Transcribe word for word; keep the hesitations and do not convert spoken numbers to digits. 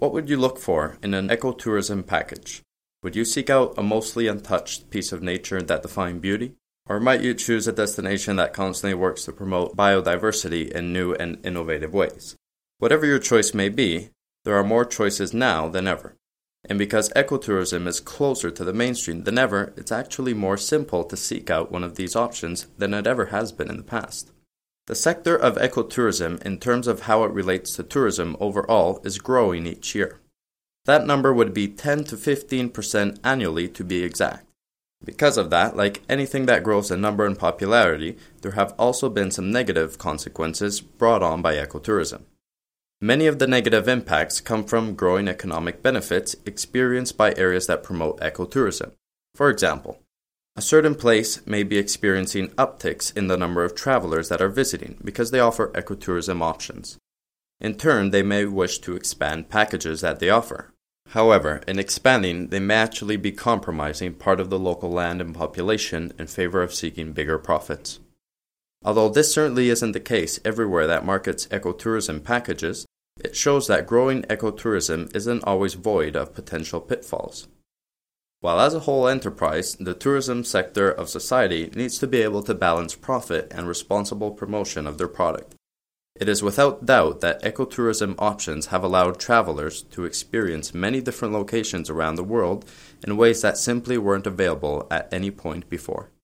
What would you look for in an ecotourism package? Would you seek out a mostly untouched piece of nature that defines beauty? Or might you choose a destination that constantly works to promote biodiversity in new and innovative ways? Whatever your choice may be, there are more choices now than ever. And because ecotourism is closer to the mainstream than ever, it's actually more simple to seek out one of these options than it ever has been in the past. The sector of ecotourism, in terms of how it relates to tourism overall, is growing each year. That number would be ten to fifteen percent annually to be exact. Because of that, like anything that grows in number and popularity, there have also been some negative consequences brought on by ecotourism. Many of the negative impacts come from growing economic benefits experienced by areas that promote ecotourism. For example, a certain place may be experiencing upticks in the number of travelers that are visiting because they offer ecotourism options. In turn, they may wish to expand packages that they offer. However, in expanding, they may actually be compromising part of the local land and population in favor of seeking bigger profits. Although this certainly isn't the case everywhere that markets ecotourism packages, it shows that growing ecotourism isn't always void of potential pitfalls. While as a whole enterprise, the tourism sector of society needs to be able to balance profit and responsible promotion of their product. It is without doubt that ecotourism options have allowed travelers to experience many different locations around the world in ways that simply weren't available at any point before.